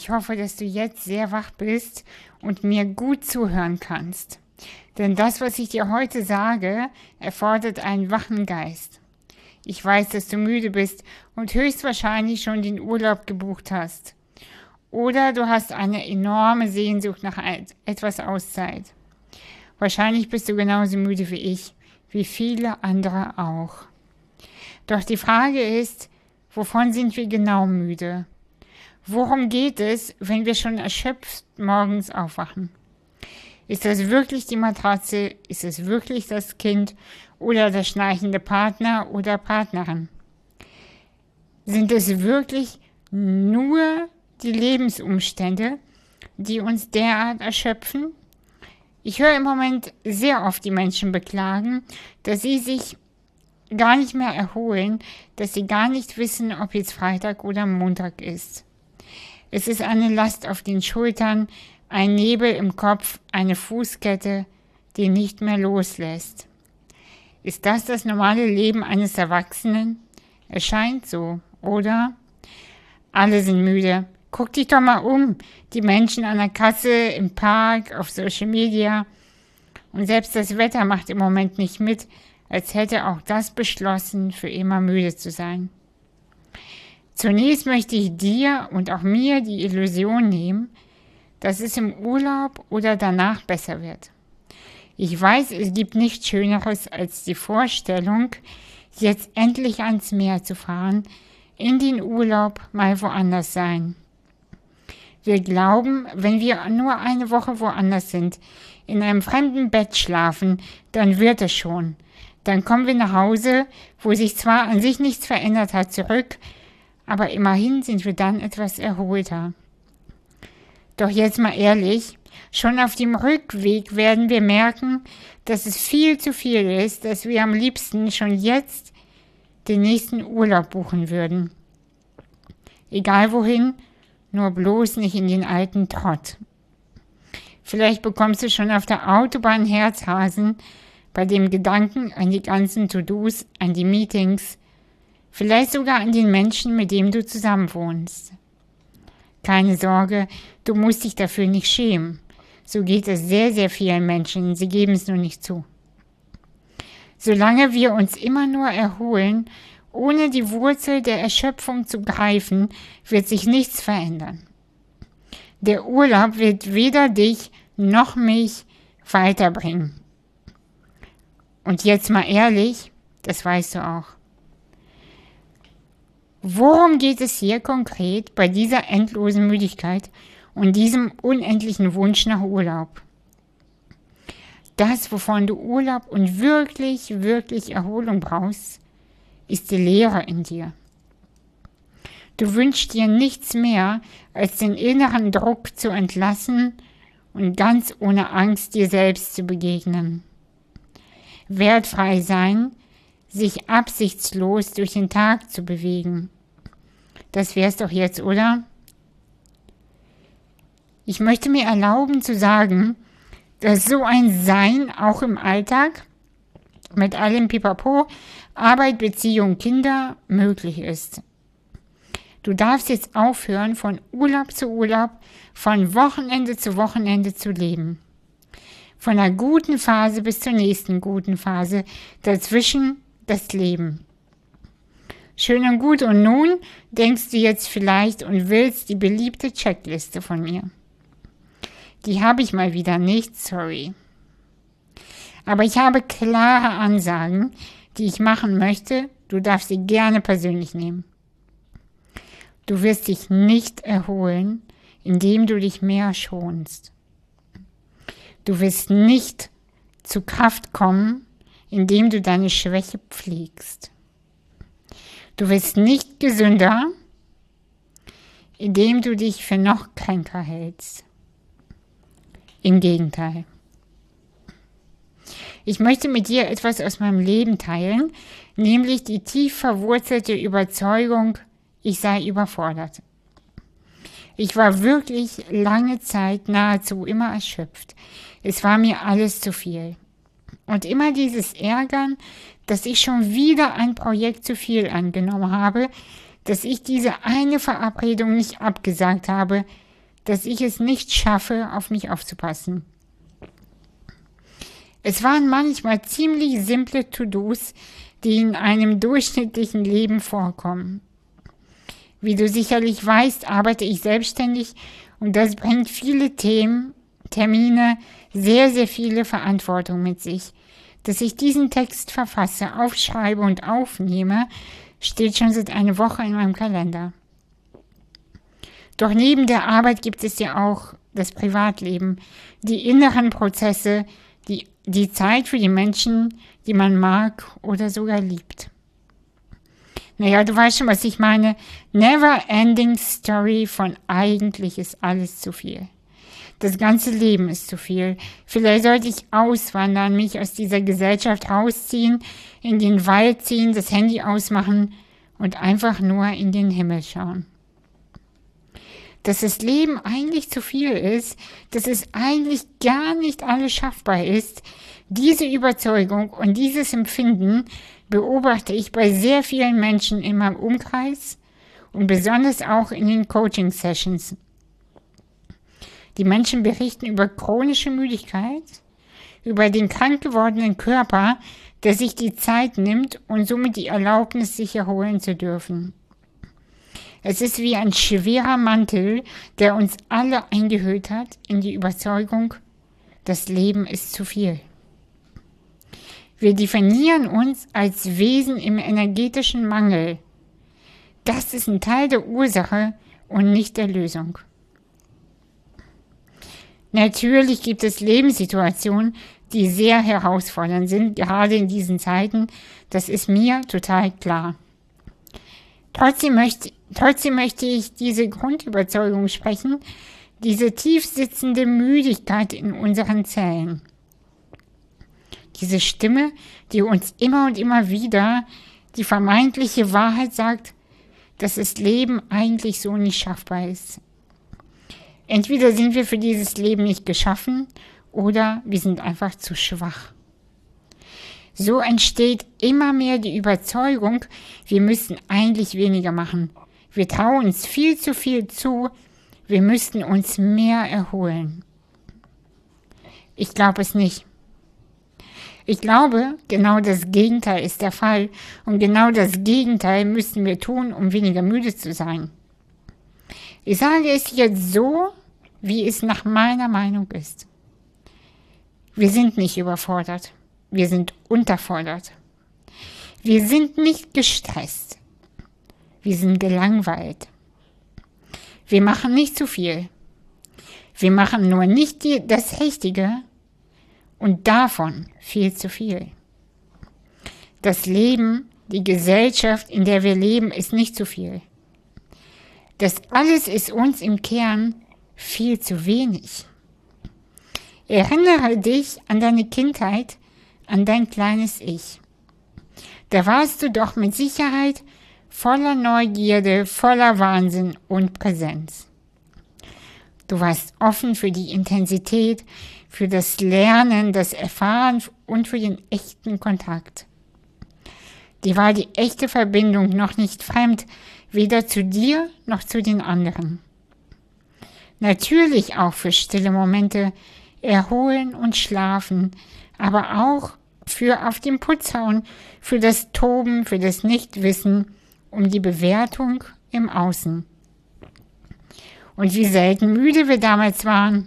Ich hoffe, dass du jetzt sehr wach bist und mir gut zuhören kannst. Denn das, was ich dir heute sage, erfordert einen wachen Geist. Ich weiß, dass du müde bist und höchstwahrscheinlich schon den Urlaub gebucht hast. Oder du hast eine enorme Sehnsucht nach etwas Auszeit. Wahrscheinlich bist du genauso müde wie ich, wie viele andere auch. Doch die Frage ist, wovon sind wir genau müde? Worum geht es, wenn wir schon erschöpft morgens aufwachen? Ist das wirklich die Matratze? Ist es wirklich das Kind oder der schnarchende Partner oder Partnerin? Sind es wirklich nur die Lebensumstände, die uns derart erschöpfen? Ich höre im Moment sehr oft die Menschen beklagen, dass sie sich gar nicht mehr erholen, dass sie gar nicht wissen, ob jetzt Freitag oder Montag ist. Es ist eine Last auf den Schultern, ein Nebel im Kopf, eine Fußkette, die nicht mehr loslässt. Ist das das normale Leben eines Erwachsenen? Es scheint so, oder? Alle sind müde. Guck dich doch mal um. Die Menschen an der Kasse, im Park, auf Social Media. Und selbst das Wetter macht im Moment nicht mit, als hätte auch das beschlossen, für immer müde zu sein. Zunächst möchte ich dir und auch mir die Illusion nehmen, dass es im Urlaub oder danach besser wird. Ich weiß, es gibt nichts Schöneres als die Vorstellung, jetzt endlich ans Meer zu fahren, in den Urlaub mal woanders sein. Wir glauben, wenn wir nur eine Woche woanders sind, in einem fremden Bett schlafen, dann wird es schon. Dann kommen wir nach Hause, wo sich zwar an sich nichts verändert hat, zurück, aber immerhin sind wir dann etwas erholter. Doch jetzt mal ehrlich, schon auf dem Rückweg werden wir merken, dass es viel zu viel ist, dass wir am liebsten schon jetzt den nächsten Urlaub buchen würden. Egal wohin, nur bloß nicht in den alten Trott. Vielleicht bekommst du schon auf der Autobahn Herzrasen bei dem Gedanken an die ganzen To-Dos, an die Meetings, vielleicht sogar an den Menschen, mit dem du zusammen wohnst. Keine Sorge, du musst dich dafür nicht schämen. So geht es sehr, sehr vielen Menschen, sie geben es nur nicht zu. Solange wir uns immer nur erholen, ohne die Wurzel der Erschöpfung zu greifen, wird sich nichts verändern. Der Urlaub wird weder dich noch mich weiterbringen. Und jetzt mal ehrlich, das weißt du auch. Worum geht es hier konkret bei dieser endlosen Müdigkeit und diesem unendlichen Wunsch nach Urlaub? Das, wovon du Urlaub und wirklich, wirklich Erholung brauchst, ist die Leere in dir. Du wünschst dir nichts mehr, als den inneren Druck zu entlassen und ganz ohne Angst dir selbst zu begegnen. Wertfrei sein, sich absichtslos durch den Tag zu bewegen. Das wär's doch jetzt, oder? Ich möchte mir erlauben zu sagen, dass so ein Sein auch im Alltag mit allem Pipapo, Arbeit, Beziehung, Kinder möglich ist. Du darfst jetzt aufhören, von Urlaub zu Urlaub, von Wochenende zu leben. Von einer guten Phase bis zur nächsten guten Phase, dazwischen das Leben. Schön und gut, und nun denkst du jetzt vielleicht und willst die beliebte Checkliste von mir. Die habe ich mal wieder nicht, sorry. Aber ich habe klare Ansagen, die ich machen möchte, du darfst sie gerne persönlich nehmen. Du wirst dich nicht erholen, indem du dich mehr schonst. Du wirst nicht zu Kraft kommen, indem du deine Schwäche pflegst. Du wirst nicht gesünder, indem du dich für noch kränker hältst. Im Gegenteil. Ich möchte mit dir etwas aus meinem Leben teilen, nämlich die tief verwurzelte Überzeugung, ich sei überfordert. Ich war wirklich lange Zeit nahezu immer erschöpft. Es war mir alles zu viel. Und immer dieses Ärgern, dass ich schon wieder ein Projekt zu viel angenommen habe, dass ich diese eine Verabredung nicht abgesagt habe, dass ich es nicht schaffe, auf mich aufzupassen. Es waren manchmal ziemlich simple To-Dos, die in einem durchschnittlichen Leben vorkommen. Wie du sicherlich weißt, arbeite ich selbstständig und das bringt viele Termine, sehr, sehr viele Verantwortung mit sich. Dass ich diesen Text verfasse, aufschreibe und aufnehme, steht schon seit einer Woche in meinem Kalender. Doch neben der Arbeit gibt es ja auch das Privatleben, die inneren Prozesse, die Zeit für die Menschen, die man mag oder sogar liebt. Naja, du weißt schon, was ich meine. Never ending story von eigentlich ist alles zu viel. Das ganze Leben ist zu viel. Vielleicht sollte ich auswandern, mich aus dieser Gesellschaft rausziehen, in den Wald ziehen, das Handy ausmachen und einfach nur in den Himmel schauen. Dass das Leben eigentlich zu viel ist, dass es eigentlich gar nicht alles schaffbar ist, diese Überzeugung und dieses Empfinden beobachte ich bei sehr vielen Menschen in meinem Umkreis und besonders auch in den Coaching-Sessions. Die Menschen berichten über chronische Müdigkeit, über den krank gewordenen Körper, der sich die Zeit nimmt und somit die Erlaubnis, sich erholen zu dürfen. Es ist wie ein schwerer Mantel, der uns alle eingehüllt hat in die Überzeugung, das Leben ist zu viel. Wir definieren uns als Wesen im energetischen Mangel. Das ist ein Teil der Ursache und nicht der Lösung. Natürlich gibt es Lebenssituationen, die sehr herausfordernd sind, gerade in diesen Zeiten. Das ist mir total klar. Trotzdem möchte ich diese Grundüberzeugung sprechen, diese tief sitzende Müdigkeit in unseren Zellen. Diese Stimme, die uns immer und immer wieder die vermeintliche Wahrheit sagt, dass das Leben eigentlich so nicht schaffbar ist. Entweder sind wir für dieses Leben nicht geschaffen oder wir sind einfach zu schwach. So entsteht immer mehr die Überzeugung, wir müssten eigentlich weniger machen. Wir trauen uns viel zu viel zu, wir müssten uns mehr erholen. Ich glaube es nicht. Ich glaube, genau das Gegenteil ist der Fall und genau das Gegenteil müssten wir tun, um weniger müde zu sein. Ich sage es jetzt so, wie es nach meiner Meinung ist. Wir sind nicht überfordert, wir sind unterfordert. Wir sind nicht gestresst, wir sind gelangweilt. Wir machen nicht zu viel. Wir machen nur nicht das Richtige und davon viel zu viel. Das Leben, die Gesellschaft, in der wir leben, ist nicht zu viel. Das alles ist uns im Kern viel zu wenig. Erinnere dich an deine Kindheit, an dein kleines Ich. Da warst du doch mit Sicherheit voller Neugierde, voller Wahnsinn und Präsenz. Du warst offen für die Intensität, für das Lernen, das Erfahren und für den echten Kontakt. Dir war die echte Verbindung noch nicht fremd, weder zu dir noch zu den anderen. Natürlich auch für stille Momente, erholen und schlafen, aber auch für auf den Putz hauen, für das Toben, für das Nichtwissen, um die Bewertung im Außen. Und wie selten müde wir damals waren.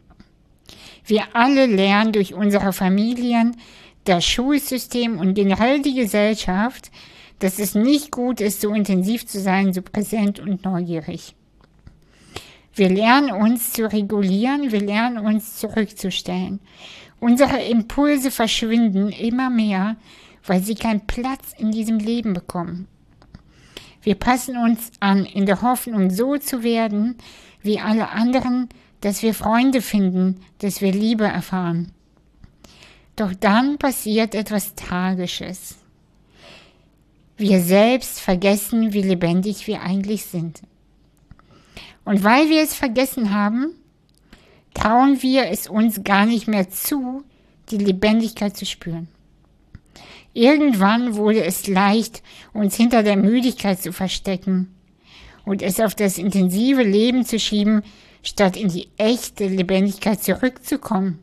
Wir alle lernen durch unsere Familien, das Schulsystem und generell die Gesellschaft, dass es nicht gut ist, so intensiv zu sein, so präsent und neugierig. Wir lernen uns zu regulieren, wir lernen uns zurückzustellen. Unsere Impulse verschwinden immer mehr, weil sie keinen Platz in diesem Leben bekommen. Wir passen uns an, in der Hoffnung, so zu werden wie alle anderen, dass wir Freunde finden, dass wir Liebe erfahren. Doch dann passiert etwas Tragisches. Wir selbst vergessen, wie lebendig wir eigentlich sind. Und weil wir es vergessen haben, trauen wir es uns gar nicht mehr zu, die Lebendigkeit zu spüren. Irgendwann wurde es leicht, uns hinter der Müdigkeit zu verstecken und es auf das intensive Leben zu schieben, statt in die echte Lebendigkeit zurückzukommen.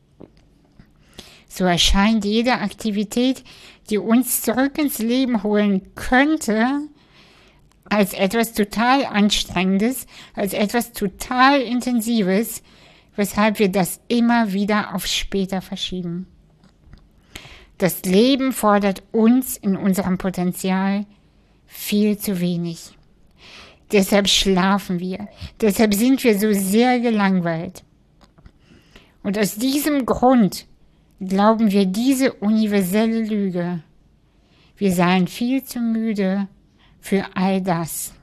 So erscheint jede Aktivität, die uns zurück ins Leben holen könnte, als etwas total Anstrengendes, als etwas total Intensives, weshalb wir das immer wieder auf später verschieben. Das Leben fordert uns in unserem Potenzial viel zu wenig. Deshalb schlafen wir, deshalb sind wir so sehr gelangweilt. Und aus diesem Grund glauben wir diese universelle Lüge. Wir seien viel zu müde für all das.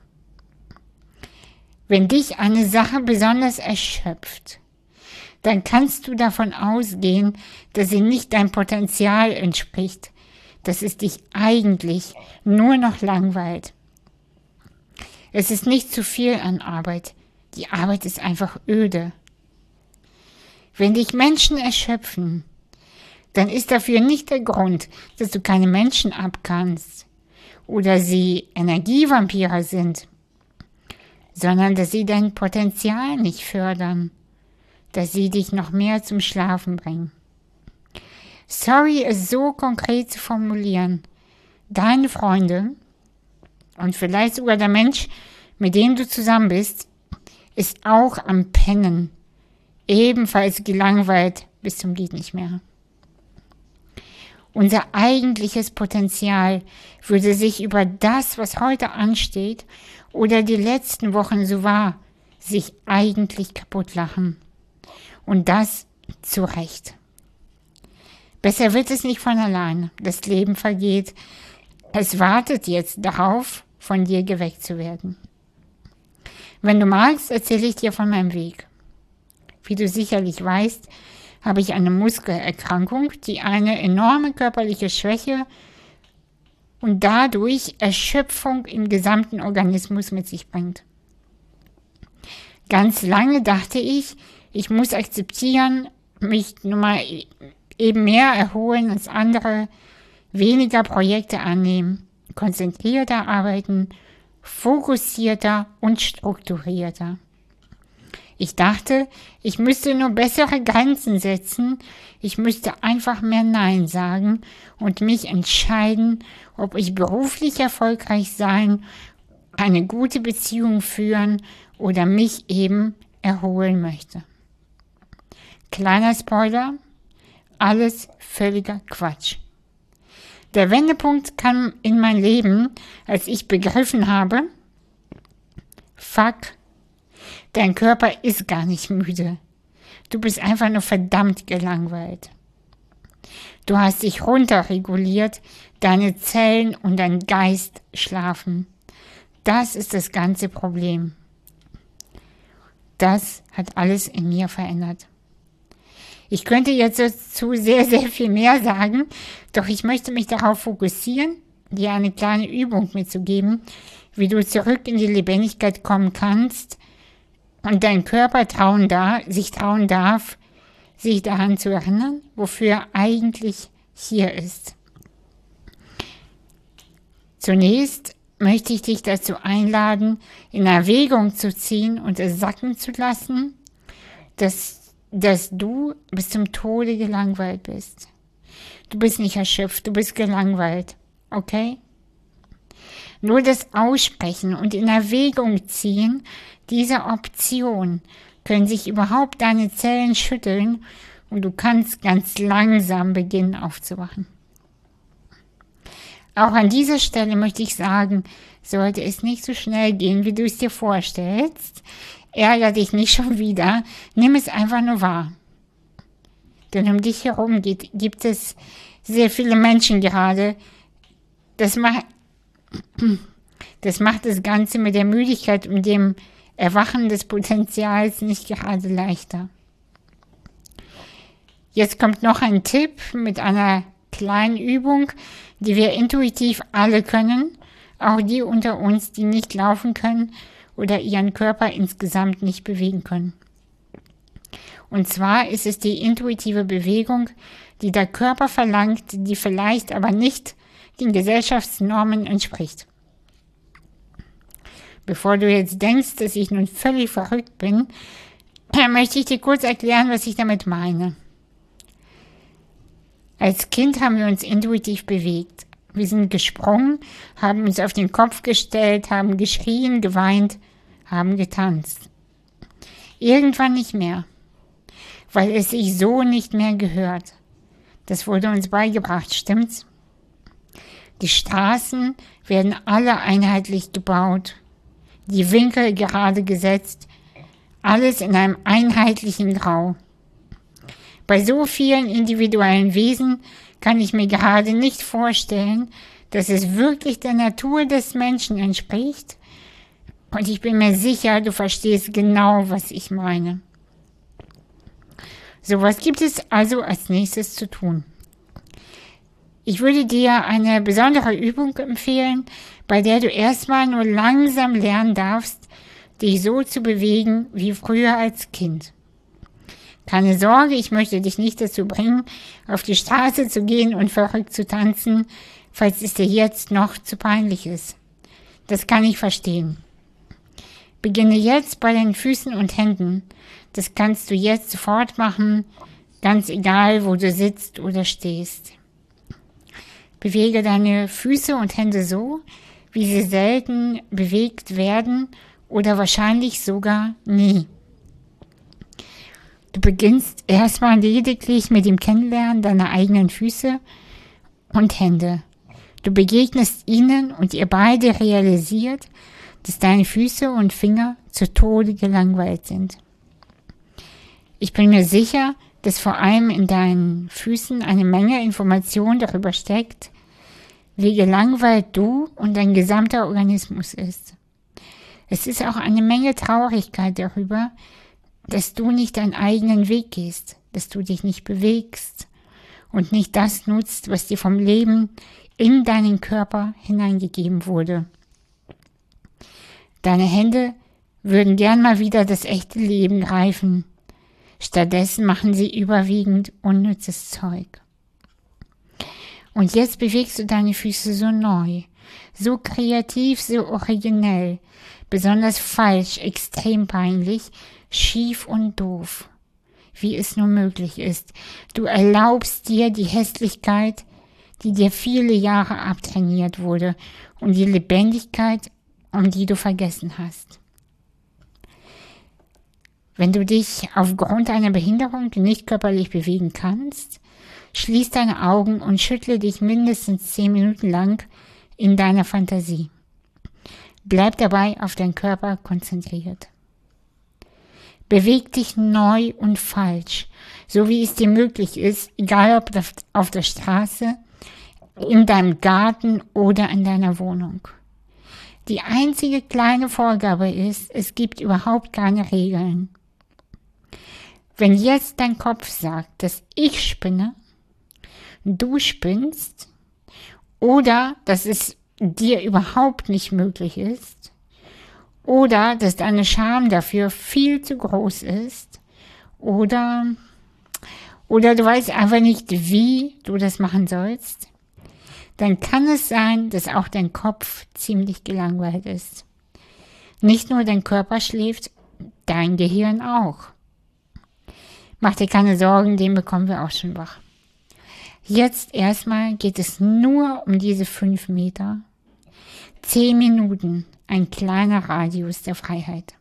Wenn dich eine Sache besonders erschöpft, dann kannst du davon ausgehen, dass sie nicht deinem Potenzial entspricht, dass es dich eigentlich nur noch langweilt. Es ist nicht zu viel an Arbeit. Die Arbeit ist einfach öde. Wenn dich Menschen erschöpfen, dann ist dafür nicht der Grund, dass du keine Menschen abkannst oder sie Energievampire sind, sondern dass sie dein Potenzial nicht fördern, dass sie dich noch mehr zum Schlafen bringen. Sorry, es so konkret zu formulieren. Deine Freunde und vielleicht sogar der Mensch, mit dem du zusammen bist, ist auch am Pennen, ebenfalls gelangweilt bis zum geht nicht mehr. Unser eigentliches Potenzial würde sich über das, was heute ansteht oder die letzten Wochen so war, sich eigentlich kaputt lachen. Und das zu Recht. Besser wird es nicht von allein. Das Leben vergeht. Es wartet jetzt darauf, von dir geweckt zu werden. Wenn du magst, erzähle ich dir von meinem Weg. Wie du sicherlich weißt, habe ich eine Muskelerkrankung, die eine enorme körperliche Schwäche und dadurch Erschöpfung im gesamten Organismus mit sich bringt. Ganz lange dachte ich muss akzeptieren, mich nun mal eben mehr erholen als andere, weniger Projekte annehmen, konzentrierter arbeiten, fokussierter und strukturierter. Ich dachte, ich müsste nur bessere Grenzen setzen, ich müsste einfach mehr Nein sagen und mich entscheiden, ob ich beruflich erfolgreich sein, eine gute Beziehung führen oder mich eben erholen möchte. Kleiner Spoiler, alles völliger Quatsch. Der Wendepunkt kam in mein Leben, als ich begriffen habe, fuck, dein Körper ist gar nicht müde. Du bist einfach nur verdammt gelangweilt. Du hast dich runterreguliert, deine Zellen und dein Geist schlafen. Das ist das ganze Problem. Das hat alles in mir verändert. Ich könnte jetzt dazu sehr, sehr viel mehr sagen, doch ich möchte mich darauf fokussieren, dir eine kleine Übung mitzugeben, wie du zurück in die Lebendigkeit kommen kannst und dein Körper sich trauen darf, sich daran zu erinnern, wofür er eigentlich hier ist. Zunächst möchte ich dich dazu einladen, in Erwägung zu ziehen und es sacken zu lassen, dass du bis zum Tode gelangweilt bist. Du bist nicht erschöpft, du bist gelangweilt, okay? Nur das Aussprechen und in Erwägung ziehen dieser Option können sich überhaupt deine Zellen schütteln und du kannst ganz langsam beginnen aufzuwachen. Auch an dieser Stelle möchte ich sagen, sollte es nicht so schnell gehen, wie du es dir vorstellst, ärger dich nicht schon wieder, nimm es einfach nur wahr. Denn um dich herum gibt es sehr viele Menschen gerade. Das macht das Ganze mit der Müdigkeit und dem Erwachen des Potenzials nicht gerade leichter. Jetzt kommt noch ein Tipp mit einer kleinen Übung, die wir intuitiv alle können, auch die unter uns, die nicht laufen können oder ihren Körper insgesamt nicht bewegen können. Und zwar ist es die intuitive Bewegung, die der Körper verlangt, die vielleicht aber nicht den Gesellschaftsnormen entspricht. Bevor du jetzt denkst, dass ich nun völlig verrückt bin, möchte ich dir kurz erklären, was ich damit meine. Als Kind haben wir uns intuitiv bewegt. Wir sind gesprungen, haben uns auf den Kopf gestellt, haben geschrien, geweint, haben getanzt. Irgendwann nicht mehr, weil es sich so nicht mehr gehört. Das wurde uns beigebracht, stimmt's? Die Straßen werden alle einheitlich gebaut, die Winkel gerade gesetzt, alles in einem einheitlichen Grau. Bei so vielen individuellen Wesen kann ich mir gerade nicht vorstellen, dass es wirklich der Natur des Menschen entspricht. Und ich bin mir sicher, du verstehst genau, was ich meine. So, was gibt es also als nächstes zu tun? Ich würde dir eine besondere Übung empfehlen, bei der du erstmal nur langsam lernen darfst, dich so zu bewegen wie früher als Kind. Keine Sorge, ich möchte dich nicht dazu bringen, auf die Straße zu gehen und verrückt zu tanzen, falls es dir jetzt noch zu peinlich ist. Das kann ich verstehen. Beginne jetzt bei den Füßen und Händen. Das kannst du jetzt sofort machen, ganz egal, wo du sitzt oder stehst. Bewege deine Füße und Hände so, wie sie selten bewegt werden oder wahrscheinlich sogar nie. Du beginnst erstmal lediglich mit dem Kennenlernen deiner eigenen Füße und Hände. Du begegnest ihnen und ihr beide realisiert, dass deine Füße und Finger zu Tode gelangweilt sind. Ich bin mir sicher, dass vor allem in deinen Füßen eine Menge Information darüber steckt, wie gelangweilt du und dein gesamter Organismus ist. Es ist auch eine Menge Traurigkeit darüber, dass du nicht deinen eigenen Weg gehst, dass du dich nicht bewegst und nicht das nutzt, was dir vom Leben in deinen Körper hineingegeben wurde. Deine Hände würden gern mal wieder das echte Leben greifen. Stattdessen machen sie überwiegend unnützes Zeug. Und jetzt bewegst du deine Füße so neu, so kreativ, so originell, besonders falsch, extrem peinlich, schief und doof, wie es nur möglich ist. Du erlaubst dir die Hässlichkeit, die dir viele Jahre abtrainiert wurde, und die Lebendigkeit, um die du vergessen hast. Wenn du dich aufgrund einer Behinderung nicht körperlich bewegen kannst, schließ deine Augen und schüttle dich mindestens 10 Minuten lang in deiner Fantasie. Bleib dabei auf deinen Körper konzentriert. Beweg dich neu und falsch, so wie es dir möglich ist, egal ob auf der Straße, in deinem Garten oder in deiner Wohnung. Die einzige kleine Vorgabe ist, es gibt überhaupt keine Regeln. Wenn jetzt dein Kopf sagt, dass ich spinne, du spinnst, oder dass es dir überhaupt nicht möglich ist, oder dass deine Scham dafür viel zu groß ist, oder du weißt einfach nicht, wie du das machen sollst, dann kann es sein, dass auch dein Kopf ziemlich gelangweilt ist. Nicht nur dein Körper schläft, dein Gehirn auch. Mach dir keine Sorgen, den bekommen wir auch schon wach. Jetzt erstmal geht es nur um diese 5 Meter. 10 Minuten, ein kleiner Radius der Freiheit.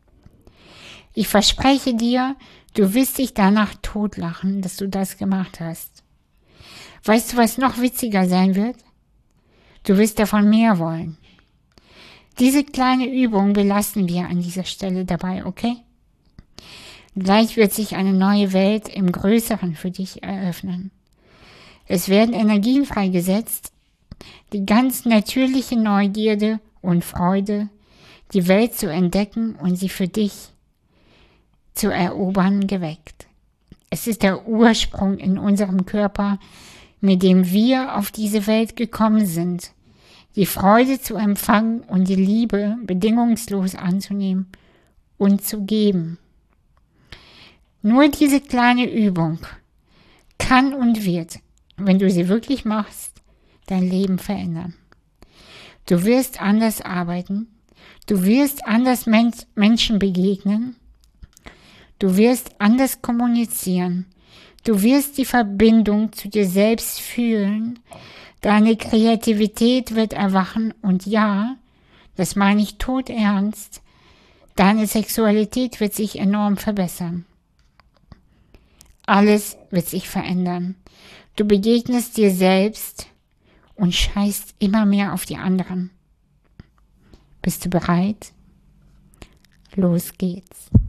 Ich verspreche dir, du wirst dich danach totlachen, dass du das gemacht hast. Weißt du, was noch witziger sein wird? Du wirst davon mehr wollen. Diese kleine Übung belassen wir an dieser Stelle dabei, okay? Gleich wird sich eine neue Welt im Größeren für dich eröffnen. Es werden Energien freigesetzt, die ganz natürliche Neugierde und Freude, die Welt zu entdecken und sie für dich zu erobern, geweckt. Es ist der Ursprung in unserem Körper, mit dem wir auf diese Welt gekommen sind, die Freude zu empfangen und die Liebe bedingungslos anzunehmen und zu geben. Nur diese kleine Übung kann und wird, wenn du sie wirklich machst, dein Leben verändern. Du wirst anders arbeiten, du wirst anders Menschen begegnen, Du wirst anders kommunizieren. Du wirst die Verbindung zu dir selbst fühlen. Deine Kreativität wird erwachen und ja, das meine ich todernst, deine Sexualität wird sich enorm verbessern. Alles wird sich verändern. Du begegnest dir selbst und scheißt immer mehr auf die anderen. Bist du bereit? Los geht's.